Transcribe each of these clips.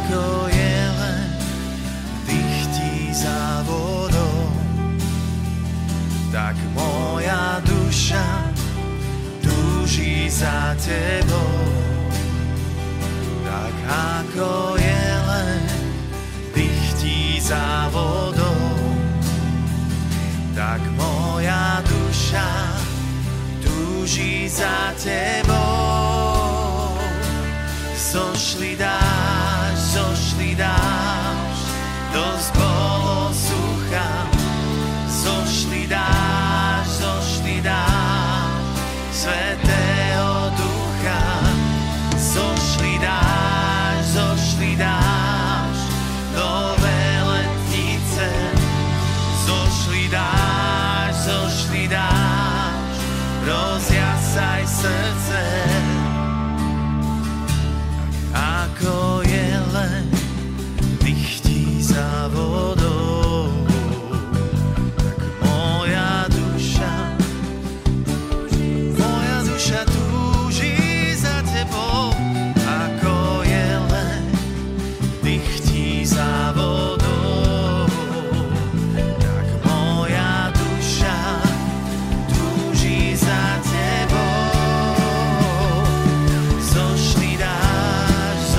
ako jelen dychtí za vodou, tak moja duša túži za tebou. Tak ako jelen dychtí za vodou, tak moja duša túži za tebou. Zošli dáš, dosť bolo sucha. Zošli dáš, Svätého Ducha. Zošli dáš, nové letnice. Zošli dáš, rozjasaj srdce. Ako jelen dychtí za vodou, tak moja duša túži za tebou. Ako jelen dychtí za vodou, tak moja duša túži za tebou. Zošli dáš,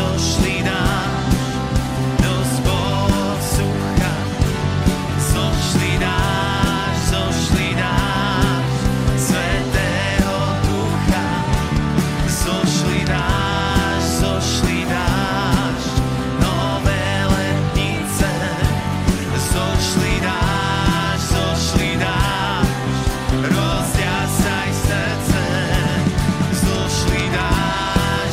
dosť bolo sucha. Zošli dáš, Svätého Ducha. Zošli dáš, nové letnice. Zošli dáš, rozjasaj srdce. Zošli dáš,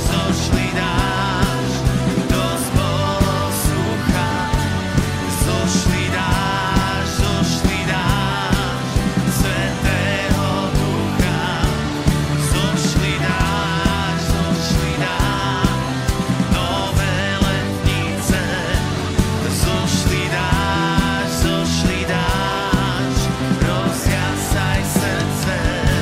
dosť bolo sucha. Zošli dáš, Svätého Ducha. Zošli dáš, nové letnice. Zošli dáš, rozjasaj srdce.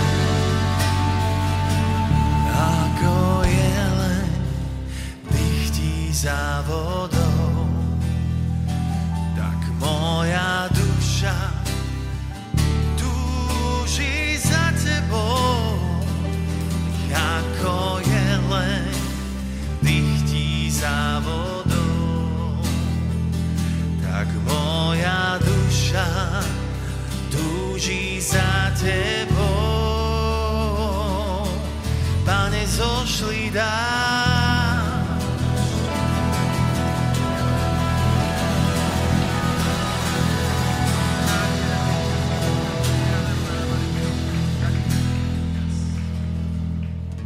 Ako jelen dychtí za vodou, tak moja duša túži za tebou. Ako jelen dychtí za vodou, tak moja duša túži za tebou. Pane, zošli dáš,